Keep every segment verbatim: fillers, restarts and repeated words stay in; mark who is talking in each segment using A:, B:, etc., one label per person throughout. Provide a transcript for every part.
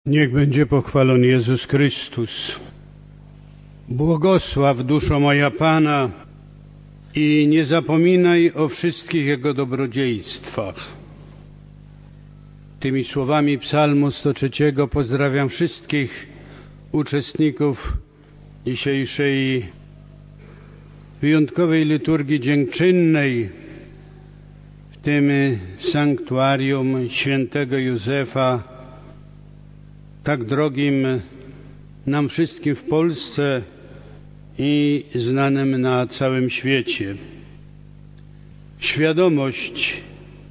A: Niech będzie pochwalony Jezus Chrystus. Błogosław, duszo moja Pana, i nie zapominaj o wszystkich Jego dobrodziejstwach. Tymi słowami Psalmu sto trzy pozdrawiam wszystkich uczestników dzisiejszej wyjątkowej liturgii dziękczynnej w tym sanktuarium świętego Józefa, tak drogim nam wszystkim w Polsce i znanym na całym świecie. Świadomość,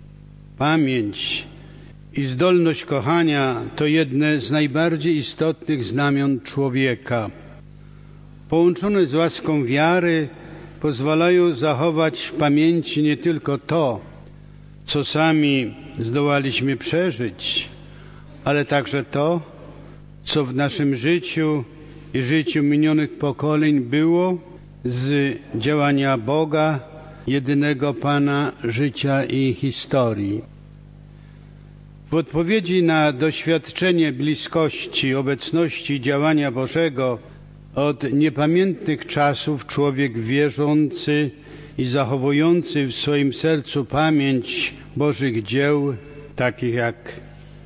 A: pamięć i zdolność kochania to jedne z najbardziej istotnych znamion człowieka. Połączone z łaską wiary pozwalają zachować w pamięci nie tylko to, co sami zdołaliśmy przeżyć, ale także to, co w naszym życiu i życiu minionych pokoleń było z działania Boga, jedynego Pana życia i historii. W odpowiedzi na doświadczenie bliskości, obecności i działania Bożego od niepamiętnych czasów człowiek wierzący i zachowujący w swoim sercu pamięć Bożych dzieł, takich jak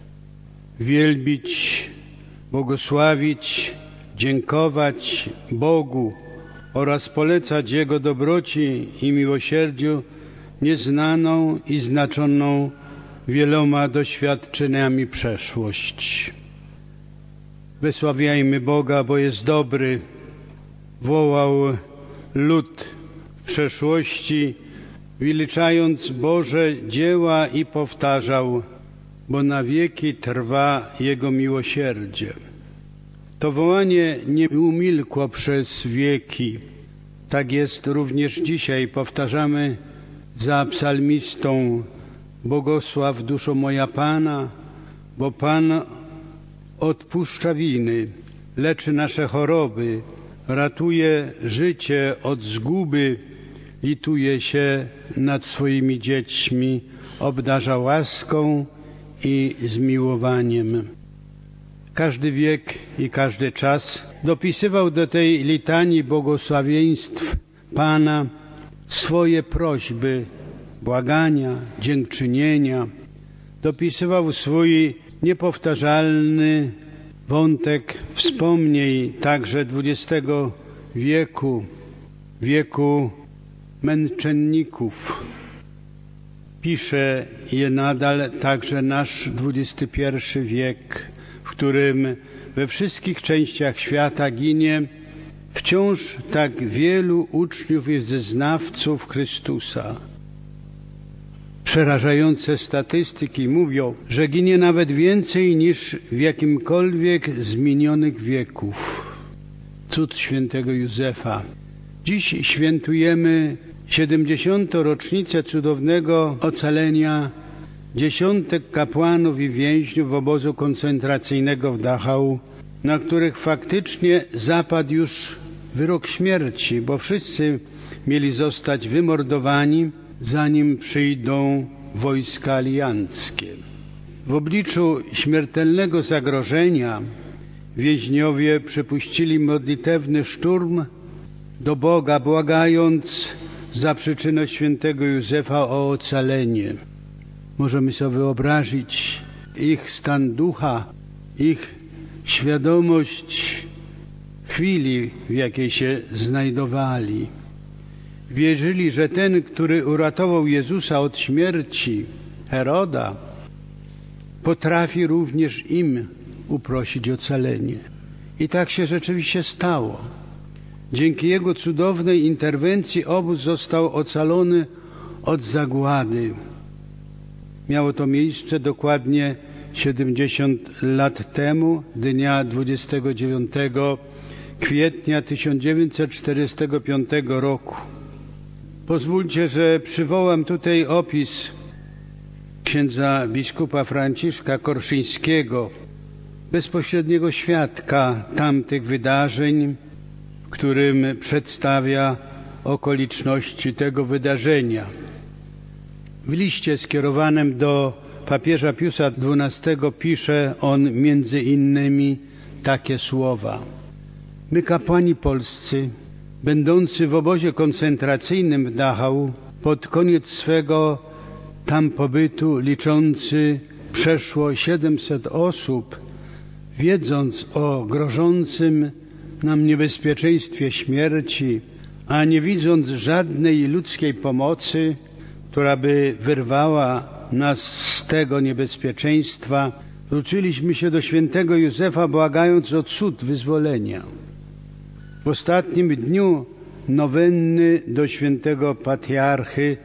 A: wielbić, błogosławić, dziękować Bogu oraz polecać Jego dobroci i miłosierdziu nieznaną i znaczoną wieloma doświadczeniami przeszłość. Wysławiajmy Boga, bo jest dobry, wołał lud w przeszłości, wyliczając Boże dzieła i powtarzał: bo na wieki trwa Jego miłosierdzie. To wołanie nie umilkło przez wieki. Tak jest również dzisiaj. Powtarzamy za psalmistą: błogosław, duszo moja Pana, bo Pan odpuszcza winy, leczy nasze choroby, ratuje życie od zguby, lituje się nad swoimi dziećmi, obdarza łaską i zmiłowaniem. Każdy wiek i każdy czas dopisywał do tej litanii błogosławieństw Pana swoje prośby, błagania, dziękczynienia. Dopisywał swój niepowtarzalny wątek wspomnień także dwudziestego wieku, wieku męczenników. Pisze je nadal także nasz dwudziesty pierwszy wiek, w którym we wszystkich częściach świata ginie wciąż tak wielu uczniów i zeznawców Chrystusa. Przerażające statystyki mówią, że ginie nawet więcej niż w jakimkolwiek z minionych wieków. Cud świętego Józefa. Dziś świętujemy siedemdziesiątą rocznicę cudownego ocalenia dziesiątek kapłanów i więźniów obozu koncentracyjnego w Dachau, na których faktycznie zapadł już wyrok śmierci, bo wszyscy mieli zostać wymordowani, zanim przyjdą wojska alianckie. W obliczu śmiertelnego zagrożenia więźniowie przypuścili modlitewny szturm do Boga, błagając za przyczynę świętego Józefa o ocalenie. Możemy sobie wyobrazić ich stan ducha, ich świadomość chwili, w jakiej się znajdowali. Wierzyli, że ten, który uratował Jezusa od śmierci Heroda, potrafi również im uprosić ocalenie. I tak się rzeczywiście stało. Dzięki Jego cudownej interwencji obóz został ocalony od zagłady. Miało to miejsce dokładnie siedemdziesiąt lat temu, dnia dwudziestego dziewiątego kwietnia tysiąc dziewięćset czterdziestego piątego roku. Pozwólcie, że przywołam tutaj opis księdza biskupa Franciszka Korszyńskiego, bezpośredniego świadka tamtych wydarzeń, w którym przedstawia okoliczności tego wydarzenia. W liście skierowanym do papieża Piusa dwunastego pisze on między innymi takie słowa. My, kapłani polscy, będący w obozie koncentracyjnym w Dachau, pod koniec swego tam pobytu liczący przeszło siedemset osób, wiedząc o grożącym nam niebezpieczeństwie śmierci, a nie widząc żadnej ludzkiej pomocy, która by wyrwała nas z tego niebezpieczeństwa, zwróciliśmy się do świętego Józefa, błagając o cud wyzwolenia. W ostatnim dniu nowenny do świętego patriarchy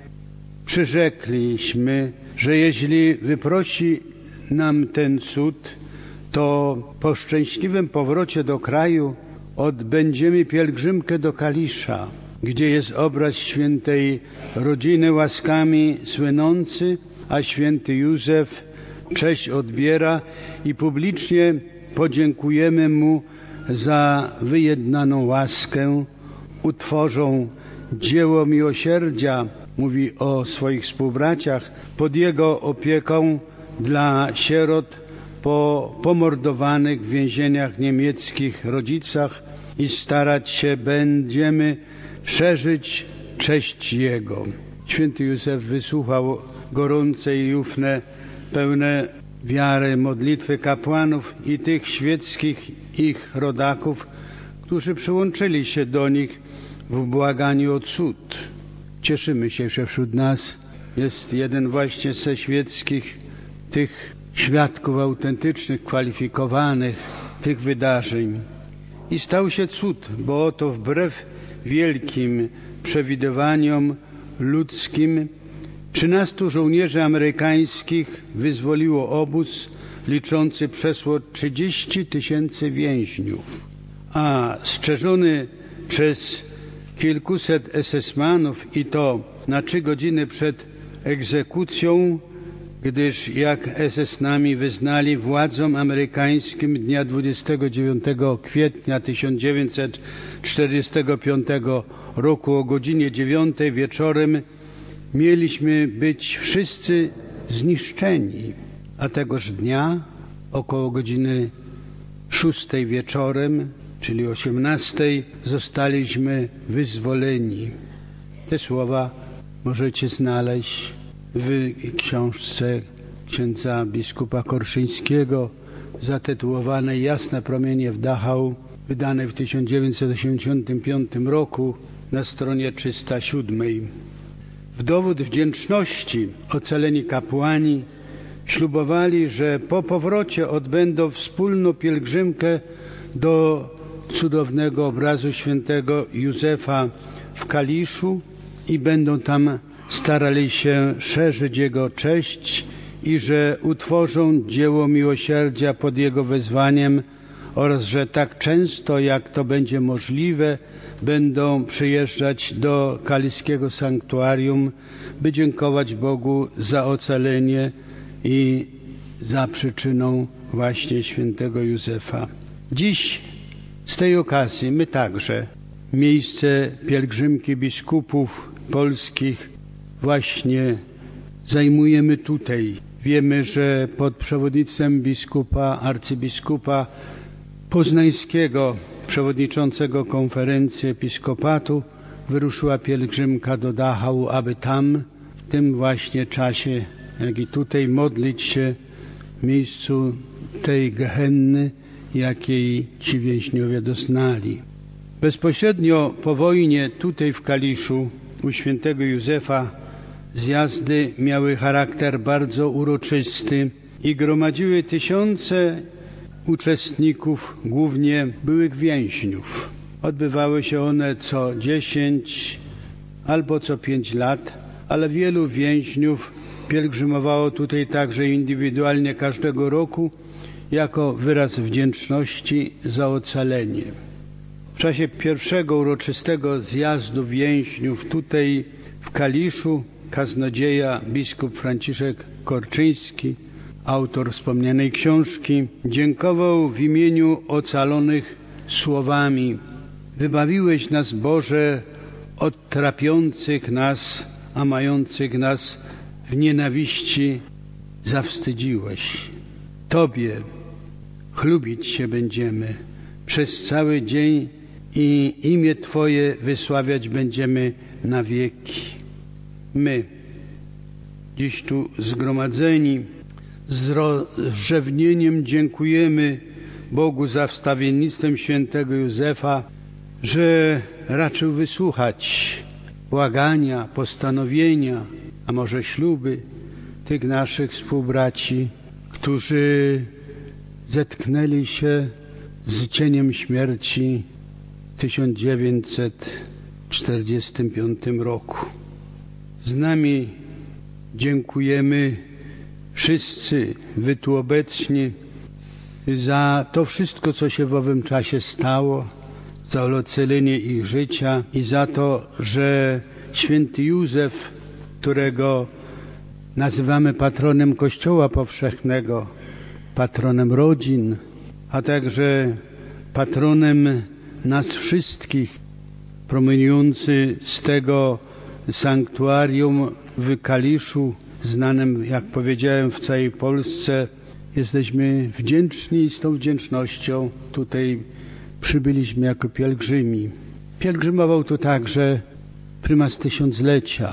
A: przyrzekliśmy, że jeśli wyprosi nam ten cud, to po szczęśliwym powrocie do kraju odbędziemy pielgrzymkę do Kalisza, gdzie jest obraz świętej rodziny łaskami słynący, a święty Józef cześć odbiera i publicznie podziękujemy mu za wyjednaną łaskę. Utworzą dzieło miłosierdzia, mówi o swoich współbraciach, pod jego opieką dla sierot po pomordowanych w więzieniach niemieckich rodzicach i starać się będziemy szerzyć cześć jego. Święty Józef wysłuchał gorące i ufne, pełne wiary modlitwy kapłanów i tych świeckich ich rodaków, którzy przyłączyli się do nich w błaganiu o cud. Cieszymy się, że wśród nas jest jeden właśnie ze świeckich tych świadków autentycznych, kwalifikowanych tych wydarzeń. I stał się cud, bo oto wbrew wielkim przewidywaniom ludzkim trzynastu żołnierzy amerykańskich wyzwoliło obóz liczący przeszło trzydzieści tysięcy więźniów, a strzeżony przez kilkuset esesmanów i to na trzy godziny przed egzekucją, gdyż jak esesnami wyznali władzom amerykańskim dnia dwudziestego dziewiątego kwietnia tysiąc dziewięćset czterdziestego piątego roku o godzinie dziewiątej wieczorem mieliśmy być wszyscy zniszczeni, a tegoż dnia około godziny szóstej wieczorem, czyli osiemnastej, zostaliśmy wyzwoleni. Te słowa możecie znaleźć w książce księdza biskupa Korszyńskiego zatytułowanej Jasne promienie w Dachau, wydanej w tysiąc dziewięćset osiemdziesiątym piątym roku na stronie trzysta siódmej. W dowód wdzięczności ocaleni kapłani ślubowali, że po powrocie odbędą wspólną pielgrzymkę do cudownego obrazu świętego Józefa w Kaliszu i będą tam starali się szerzyć jego cześć i że utworzą dzieło miłosierdzia pod jego wezwaniem oraz że tak często jak to będzie możliwe będą przyjeżdżać do kaliskiego sanktuarium, by dziękować Bogu za ocalenie i za przyczyną właśnie świętego Józefa. Dziś z tej okazji my także miejsce pielgrzymki biskupów polskich właśnie zajmujemy tutaj. Wiemy, że pod przewodnictwem biskupa, arcybiskupa poznańskiego, przewodniczącego konferencji episkopatu, wyruszyła pielgrzymka do Dachau, aby tam w tym właśnie czasie, jak i tutaj, modlić się w miejscu tej gehenny, jakiej ci więźniowie doznali. Bezpośrednio po wojnie tutaj w Kaliszu u świętego Józefa zjazdy miały charakter bardzo uroczysty i gromadziły tysiące uczestników, głównie byłych więźniów. Odbywały się one co dziesięć albo co pięć lat, ale wielu więźniów pielgrzymowało tutaj także indywidualnie każdego roku jako wyraz wdzięczności za ocalenie. W czasie pierwszego uroczystego zjazdu więźniów tutaj w Kaliszu kaznodzieja biskup Franciszek Korczyński, autor wspomnianej książki, dziękował w imieniu ocalonych słowami: wybawiłeś nas, Boże, od trapiących nas, a mających nas w nienawiści zawstydziłeś. Tobie chlubić się będziemy przez cały dzień i imię Twoje wysławiać będziemy na wieki. My, dziś tu zgromadzeni, z rozrzewnieniem dziękujemy Bogu za wstawiennictwem świętego Józefa, że raczył wysłuchać błagania, postanowienia, a może śluby tych naszych współbraci, którzy zetknęli się z cieniem śmierci w tysiąc dziewięćset czterdziestym piątym roku. Z nami dziękujemy wszyscy wy tu obecni za to wszystko, co się w owym czasie stało, za ocalenie ich życia i za to, że święty Józef, którego nazywamy patronem Kościoła Powszechnego, patronem rodzin, a także patronem nas wszystkich, promieniujący z tego sanktuarium w Kaliszu, znanym, jak powiedziałem, w całej Polsce. Jesteśmy wdzięczni i z tą wdzięcznością tutaj przybyliśmy jako pielgrzymi. Pielgrzymował tu także prymas tysiąclecia.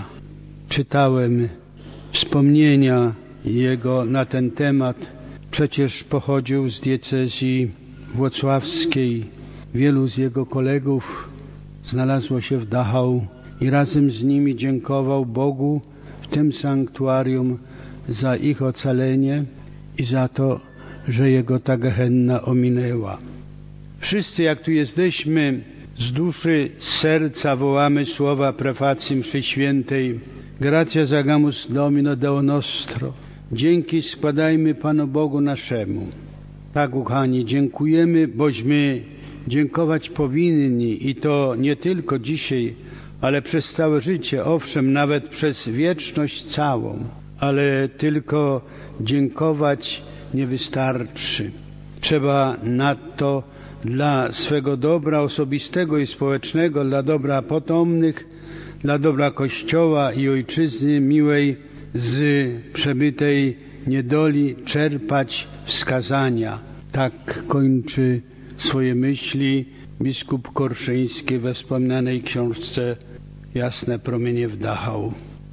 A: Czytałem wspomnienia jego na ten temat. Przecież pochodził z diecezji włocławskiej. Wielu z jego kolegów znalazło się w Dachau i razem z nimi dziękował Bogu w tym sanktuarium za ich ocalenie i za to, że jego ta gehenna ominęła. Wszyscy, jak tu jesteśmy, z duszy, z serca wołamy słowa prefacji mszy świętej. Gratia zagamus Domino Deo nostro. Dzięki składajmy Panu Bogu naszemu. Tak, ukochani, dziękujemy, bośmy dziękować powinni i to nie tylko dzisiaj, ale przez całe życie, owszem, nawet przez wieczność całą, ale tylko dziękować nie wystarczy. Trzeba nadto dla swego dobra osobistego i społecznego, dla dobra potomnych, dla dobra Kościoła i Ojczyzny miłej z przebytej niedoli czerpać wskazania. Tak kończy swoje myśli biskup Korszyński we wspomnianej książce Jasne promienie w Dachau.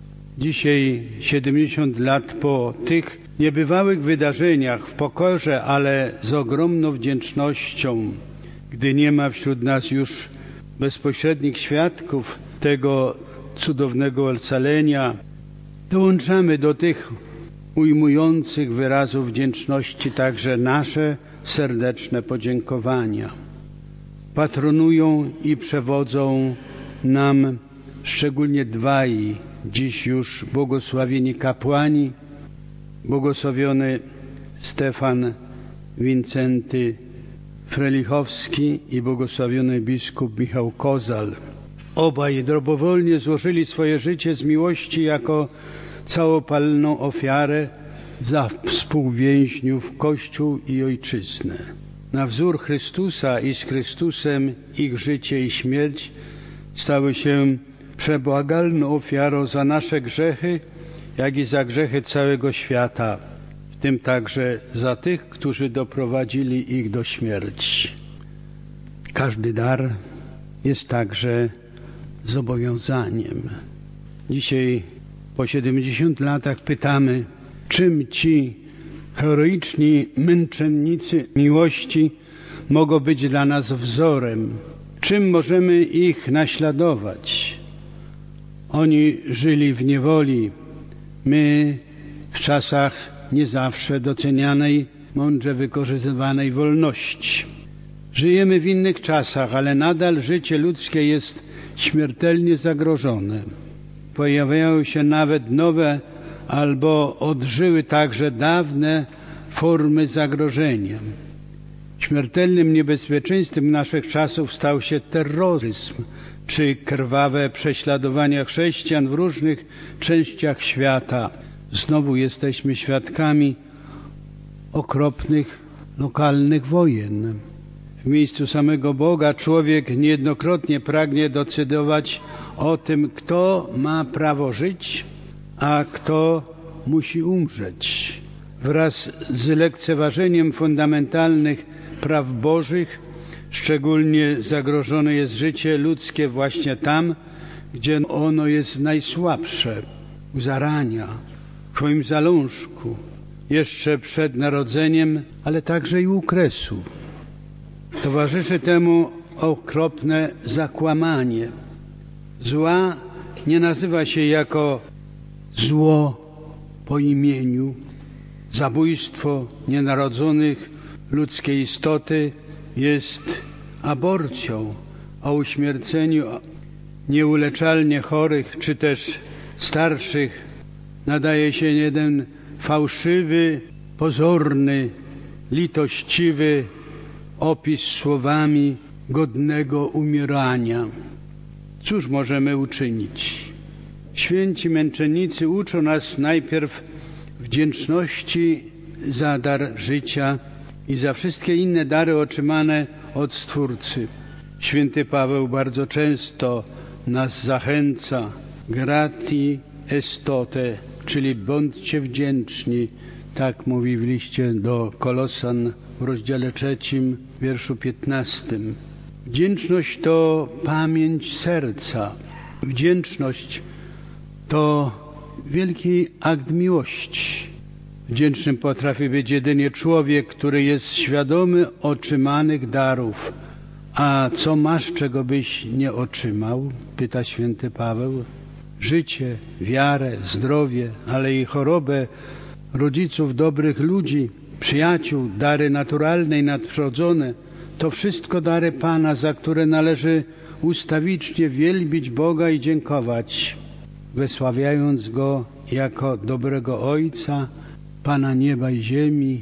A: Dzisiaj, siedemdziesiąt lat po tych niebywałych wydarzeniach, w pokorze, ale z ogromną wdzięcznością, gdy nie ma wśród nas już bezpośrednich świadków tego cudownego ocalenia, dołączamy do tych ujmujących wyrazów wdzięczności także nasze serdeczne podziękowania. Patronują i przewodzą nam szczególnie dwaj dziś już błogosławieni kapłani, błogosławiony Stefan Wincenty Frelichowski i błogosławiony biskup Michał Kozal. Obaj dobrowolnie złożyli swoje życie z miłości jako całopalną ofiarę za współwięźniów Kościół i Ojczyznę. Na wzór Chrystusa i z Chrystusem ich życie i śmierć stały się przebłagalną ofiarą za nasze grzechy, jak i za grzechy całego świata, w tym także za tych, którzy doprowadzili ich do śmierci. Każdy dar jest także zobowiązaniem. Dzisiaj po siedemdziesięciu latach pytamy, czym ci heroiczni męczennicy miłości mogą być dla nas wzorem, czym możemy ich naśladować. Oni żyli w niewoli, my w czasach nie zawsze docenianej, mądrze wykorzystywanej wolności. Żyjemy w innych czasach, ale nadal życie ludzkie jest śmiertelnie zagrożone. Pojawiają się nawet nowe albo odżyły także dawne formy zagrożenia. Śmiertelnym niebezpieczeństwem naszych czasów stał się terroryzm czy krwawe prześladowania chrześcijan w różnych częściach świata. Znowu jesteśmy świadkami okropnych lokalnych wojen. W miejscu samego Boga człowiek niejednokrotnie pragnie decydować o tym, kto ma prawo żyć, a kto musi umrzeć. wraz z lekceważeniem fundamentalnych praw bożych, szczególnie zagrożone jest życie ludzkie właśnie tam, gdzie ono jest najsłabsze, u zarania, w swoim zalążku, jeszcze przed narodzeniem, ale także i u kresu. Towarzyszy temu okropne zakłamanie. Zła nie nazywa się jako zło po imieniu. Zabójstwo nienarodzonych ludzkiej istoty jest aborcją, a uśmierceniu nieuleczalnie chorych czy też starszych nadaje się jeden fałszywy, pozorny, litościwy opis słowami godnego umierania. Cóż możemy uczynić? Święci męczennicy uczą nas najpierw wdzięczności za dar życia i za wszystkie inne dary otrzymane od Stwórcy. Święty Paweł bardzo często nas zachęca grati estote, czyli bądźcie wdzięczni, tak mówi w liście do Kolosan w rozdziale trzecim, wierszu piętnastym. Wdzięczność to pamięć serca. Wdzięczność to wielki akt miłości. Wdzięcznym potrafi być jedynie człowiek, który jest świadomy otrzymanych darów. A co masz, czego byś nie otrzymał? Pyta święty Paweł. Życie, wiarę, zdrowie, ale i chorobę rodziców, dobrych ludzi, przyjaciół, dary naturalne i nadprzyrodzone. To wszystko dary Pana, za które należy ustawicznie wielbić Boga i dziękować, wysławiając Go jako dobrego Ojca, Pana nieba i ziemi,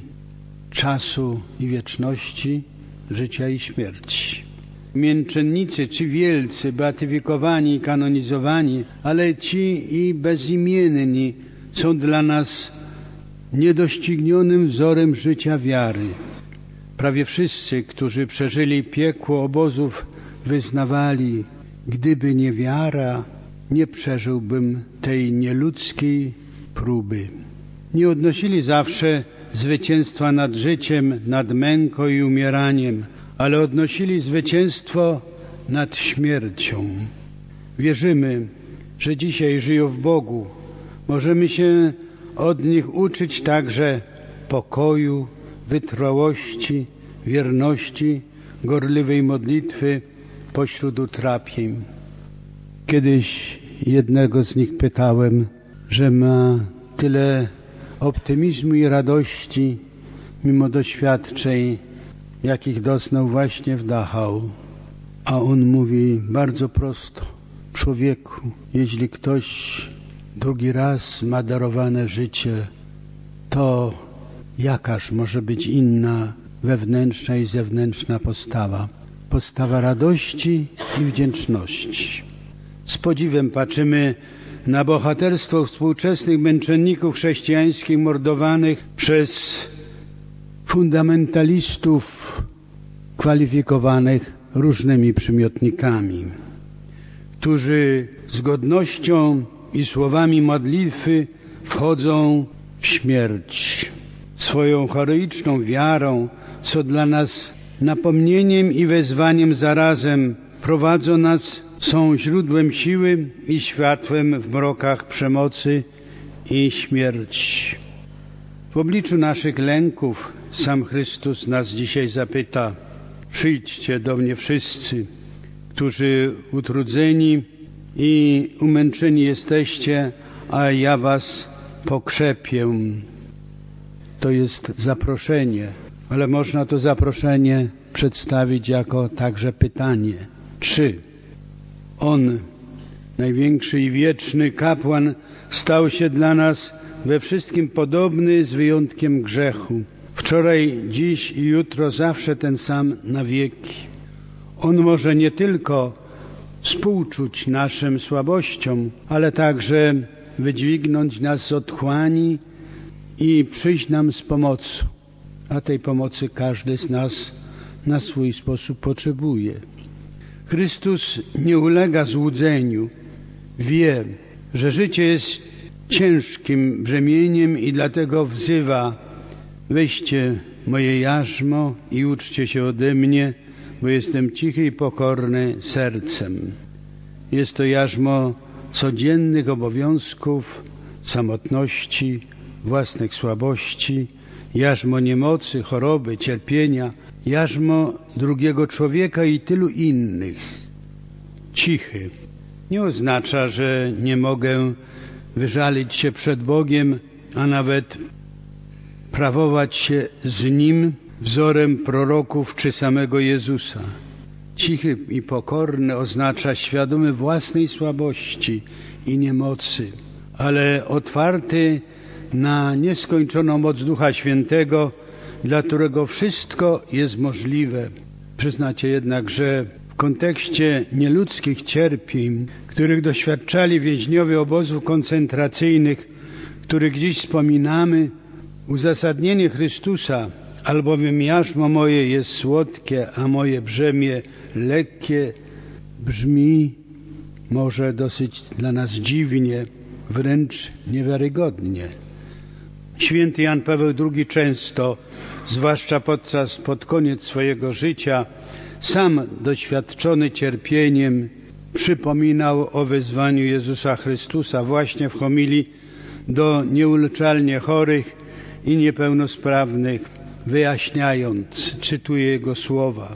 A: czasu i wieczności, życia i śmierci. Męczennicy czy wielcy, beatyfikowani i kanonizowani, ale ci i bezimienni są dla nas niedoścignionym wzorem życia wiary. Prawie wszyscy, którzy przeżyli piekło obozów, wyznawali, gdyby nie wiara, nie przeżyłbym tej nieludzkiej próby. Nie odnosili zawsze zwycięstwa nad życiem, nad męką i umieraniem, ale odnosili zwycięstwo nad śmiercią. Wierzymy, że dzisiaj żyją w Bogu. Możemy się od nich uczyć także pokoju, wytrwałości, wierności, gorliwej modlitwy pośród utrapień. Kiedyś jednego z nich pytałem, że ma tyle optymizmu i radości, mimo doświadczeń, jakich doznał właśnie w Dachau. A on mówi bardzo prosto: człowieku, jeśli ktoś drugi raz ma darowane życie, to jakaż może być inna wewnętrzna i zewnętrzna postawa? Postawa radości i wdzięczności. Z podziwem patrzymy na bohaterstwo współczesnych męczenników chrześcijańskich mordowanych przez fundamentalistów kwalifikowanych różnymi przymiotnikami, którzy z godnością i słowami modlitwy wchodzą w śmierć. Swoją heroiczną wiarą, co dla nas napomnieniem i wezwaniem zarazem, prowadzą nas, są źródłem siły i światłem w mrokach przemocy i śmierci. W obliczu naszych lęków sam Chrystus nas dzisiaj zapyta: przyjdźcie do mnie wszyscy, którzy utrudzeni i umęczeni jesteście, a ja was pokrzepię. To jest zaproszenie, ale można to zaproszenie przedstawić jako także pytanie. Czy On, największy i wieczny kapłan, stał się dla nas we wszystkim podobny, z wyjątkiem grzechu? Wczoraj, dziś i jutro zawsze ten sam na wieki. On może nie tylko współczuć naszym słabościom, ale także wydźwignąć nas z otchłani i przyjść nam z pomocą. A tej pomocy każdy z nas na swój sposób potrzebuje. Chrystus nie ulega złudzeniu. Wie, że życie jest ciężkim brzemieniem i dlatego wzywa weźcie moje jarzmo i uczcie się ode mnie, bo jestem cichy i pokorny sercem. Jest to jarzmo codziennych obowiązków, samotności, własnych słabości, jarzmo niemocy, choroby, cierpienia, jarzmo drugiego człowieka i tylu innych. Cichy nie oznacza, że nie mogę wyżalić się przed Bogiem, a nawet prawować się z Nim wzorem proroków czy samego Jezusa. Cichy i pokorny oznacza świadomy własnej słabości i niemocy, ale otwarty na nieskończoną moc Ducha Świętego, dla którego wszystko jest możliwe. Przyznacie jednak, że w kontekście nieludzkich cierpień, których doświadczali więźniowie obozów koncentracyjnych, których dziś wspominamy, uzasadnienie Chrystusa, albowiem jarzmo moje jest słodkie, a moje brzemię lekkie, brzmi może dosyć dla nas dziwnie, wręcz niewiarygodnie. Święty Jan Paweł drugi często, zwłaszcza podczas, pod koniec swojego życia, sam doświadczony cierpieniem, przypominał o wezwaniu Jezusa Chrystusa właśnie w homilii do nieuleczalnie chorych i niepełnosprawnych, wyjaśniając, cytuję jego słowa: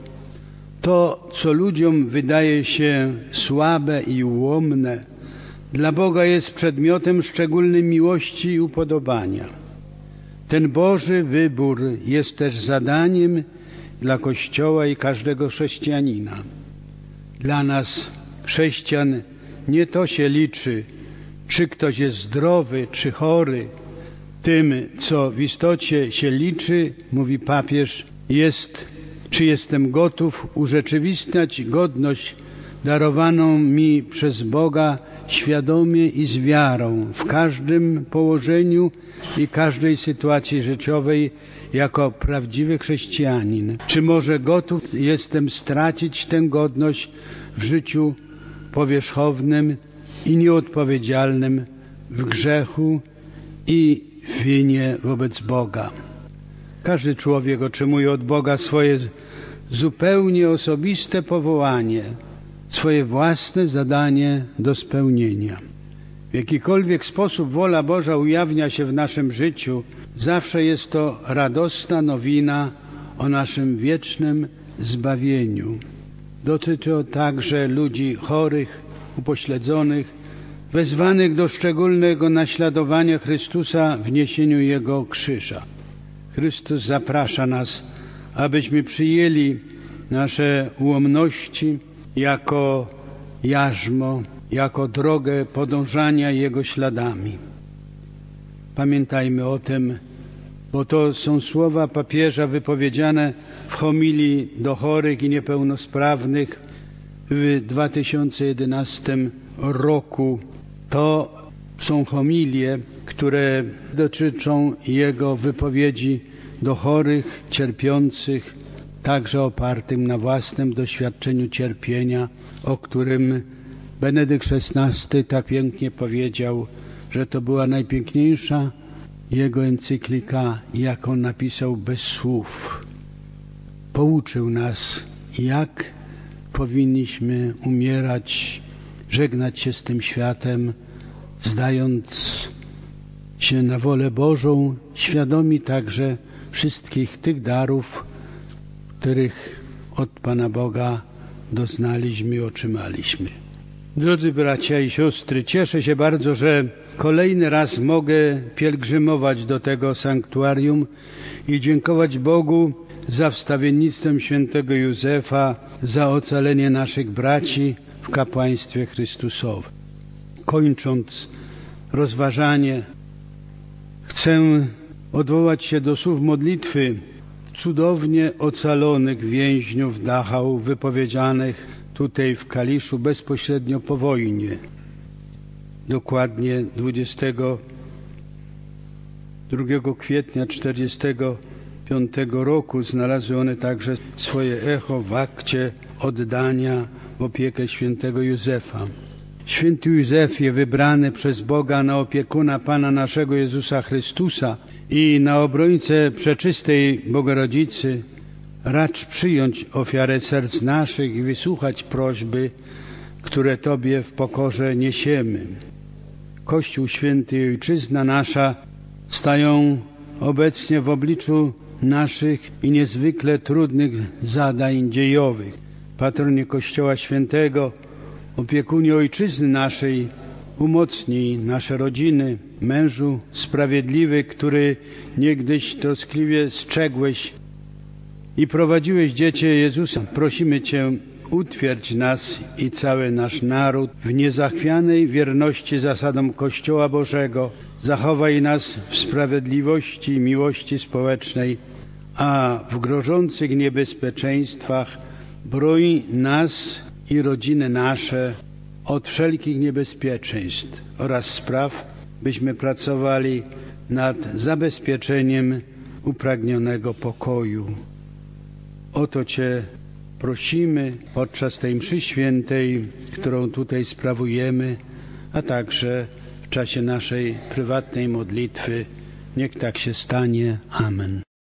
A: to, co ludziom wydaje się słabe i ułomne, dla Boga jest przedmiotem szczególnej miłości i upodobania. Ten Boży wybór jest też zadaniem dla Kościoła i każdego chrześcijanina. Dla nas, chrześcijan, nie to się liczy, czy ktoś jest zdrowy, czy chory. Tym, co w istocie się liczy, mówi papież, jest, czy jestem gotów urzeczywistniać godność darowaną mi przez Boga świadomie i z wiarą w każdym położeniu i każdej sytuacji życiowej jako prawdziwy chrześcijanin. Czy może gotów jestem stracić tę godność w życiu powierzchownym i nieodpowiedzialnym, w grzechu i w winie wobec Boga. Każdy człowiek otrzymuje od Boga swoje zupełnie osobiste powołanie, swoje własne zadanie do spełnienia. W jakikolwiek sposób wola Boża ujawnia się w naszym życiu, zawsze jest to radosna nowina o naszym wiecznym zbawieniu. Dotyczy to także ludzi chorych, upośledzonych, wezwanych do szczególnego naśladowania Chrystusa w niesieniu Jego krzyża. Chrystus zaprasza nas, abyśmy przyjęli nasze ułomności jako jarzmo, jako drogę podążania Jego śladami. Pamiętajmy o tym, bo to są słowa papieża wypowiedziane w homilii do chorych i niepełnosprawnych w dwa tysiące jedenastym roku. To są homilie, które dotyczą jego wypowiedzi do chorych, cierpiących, także opartym na własnym doświadczeniu cierpienia, o którym Benedykt szesnasty tak pięknie powiedział, że to była najpiękniejsza jego encyklika, jaką napisał bez słów. Pouczył nas, jak powinniśmy umierać, żegnać się z tym światem, zdając się na wolę Bożą, świadomi także wszystkich tych darów, których od Pana Boga doznaliśmy i otrzymaliśmy. Drodzy bracia i siostry, cieszę się bardzo, że kolejny raz mogę pielgrzymować do tego sanktuarium i dziękować Bogu za wstawiennictwem świętego Józefa, za ocalenie naszych braci w kapłaństwie Chrystusowym. Kończąc rozważanie, chcę odwołać się do słów modlitwy cudownie ocalonych więźniów Dachau, wypowiedzianych tutaj w Kaliszu bezpośrednio po wojnie. Dokładnie dwudziestego drugiego kwietnia tysiąc dziewięćset czterdziestego piątego roku znalazły one także swoje echo w akcie oddania w opiekę świętego Józefa. Święty Józefie, wybrany przez Boga na opiekuna Pana naszego Jezusa Chrystusa i na obrońcę przeczystej Bogorodzicy racz przyjąć ofiarę serc naszych i wysłuchać prośby, które Tobie w pokorze niesiemy. Kościół Święty i Ojczyzna nasza stają obecnie w obliczu naszych i niezwykle trudnych zadań dziejowych. Patronie Kościoła Świętego, opiekunie Ojczyzny naszej, umocnij nasze rodziny, mężu sprawiedliwy, który niegdyś troskliwie strzegłeś i prowadziłeś dziecię Jezusa. Prosimy Cię, utwierdź nas i cały nasz naród w niezachwianej wierności zasadom Kościoła Bożego. Zachowaj nas w sprawiedliwości i miłości społecznej, a w grożących niebezpieczeństwach broń nas i rodziny nasze od wszelkich niebezpieczeństw oraz spraw, byśmy pracowali nad zabezpieczeniem upragnionego pokoju. O to Cię prosimy podczas tej mszy świętej, którą tutaj sprawujemy, a także w czasie naszej prywatnej modlitwy. Niech tak się stanie. Amen.